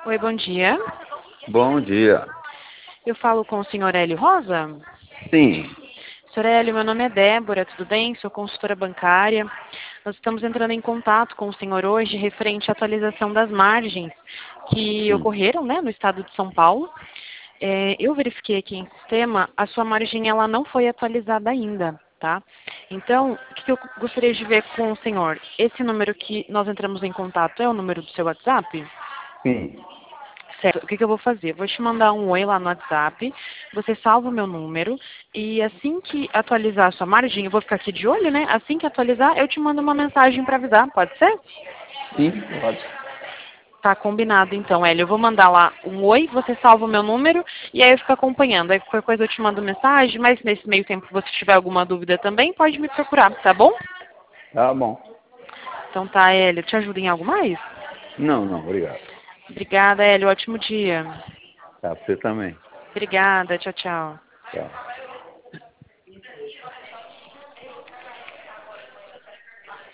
Oi, bom dia. Bom dia. Eu falo com o senhor Hélio Rosa? Sim. Senhor Hélio, meu nome é Débora, tudo bem? Sou consultora bancária. Nós estamos entrando em contato com o senhor hoje referente à atualização das margens que ocorreram, né, no estado de São Paulo. Eu verifiquei aqui em sistema, a sua margem ela não foi atualizada ainda, tá? Então, o que eu gostaria de ver com o senhor? Esse número que nós entramos em contato é o número do seu WhatsApp? Sim. Certo, o que eu vou fazer? Vou te mandar um oi lá no WhatsApp, você salva o meu número e assim que atualizar a sua margem, eu vou ficar aqui de olho, né? Assim que atualizar, eu te mando uma mensagem para avisar, pode ser? Sim, pode. Tá combinado então, Hélio. Eu vou mandar lá um oi, você salva o meu número e aí eu fico acompanhando. Aí qualquer coisa eu te mando mensagem, mas nesse meio tempo, se você tiver alguma dúvida também, pode me procurar, tá bom? Tá bom. Então tá, Hélio. Te ajuda em algo mais? Não, obrigado. Obrigada, Hélio. Ótimo dia. Tá, você também. Obrigada. Tchau, tchau. Tchau.